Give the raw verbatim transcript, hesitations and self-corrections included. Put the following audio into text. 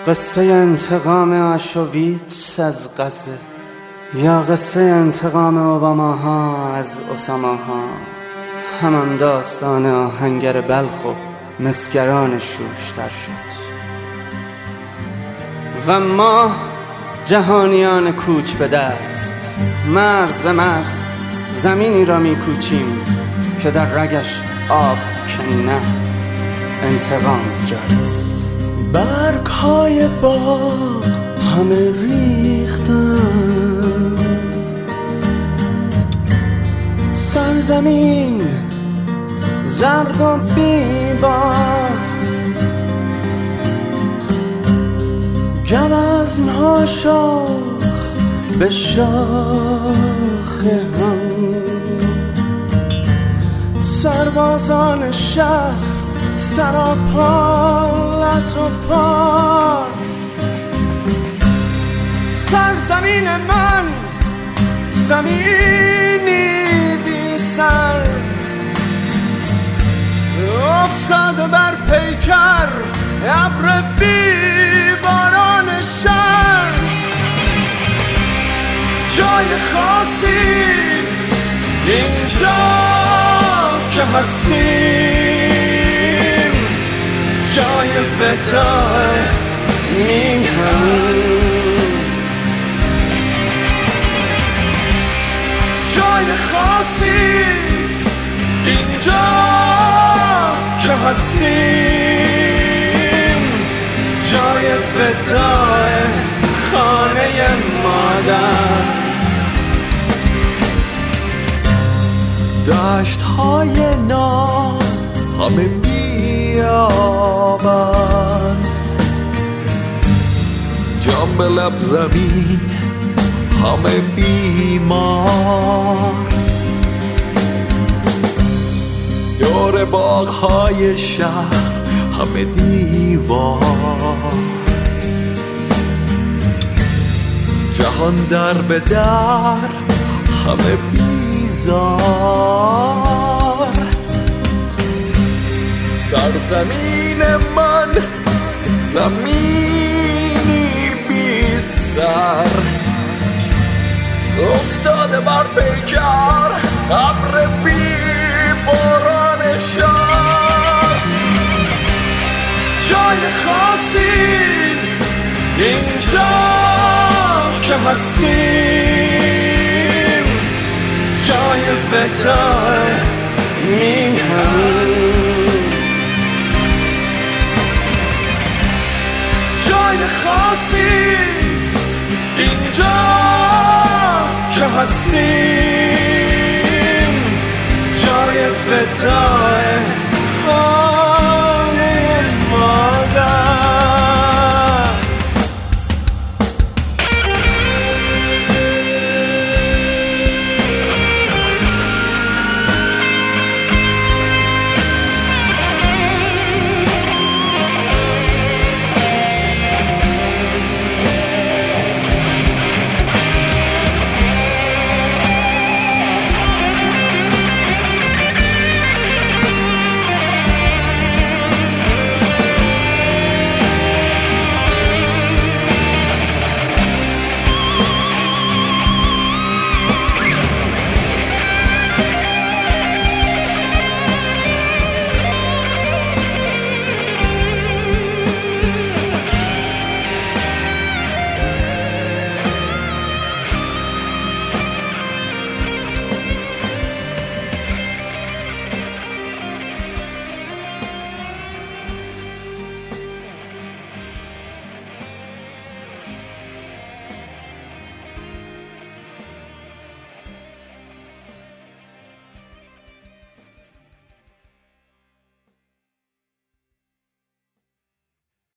قصه انتقام آشویتس از غزه، یا قصه انتقام اوباماها از اساماها، همان داستان آهنگر بلخ و مسگران شوشتر شد. و ما جهانیان کوچ به دست، مرز به مرز زمینی را می کوچیم که در رگش آب که نه انتقام جاریست. برگ های باغ همه ریختند، سرزمین زرد و بیبار، گوزنها شاخ به شاخ هم، سربازان شهر سراپالت و پار. سرزمین من زمینی بی سر، افتاده بر پیکر ابر بی باران شهر. جای خاصیست اینجا که هستیم، جای وداع میهن، جای خاصیست اینجا که هستیم، جای وداع خانه مادر. دشت های ناز همه بیابان، جام به لب زمین همه بیمار، دور باغ های شهر همه دیوار، جهان در به در همه بیزار. سرزمین من زمینی بی سر، افتاده بر پیکر ابر بی باران شهر. جای خاصیست اینجا که هستیم، جای وداع میهن، جای خاصیست اینجا که هستیم، جای وداع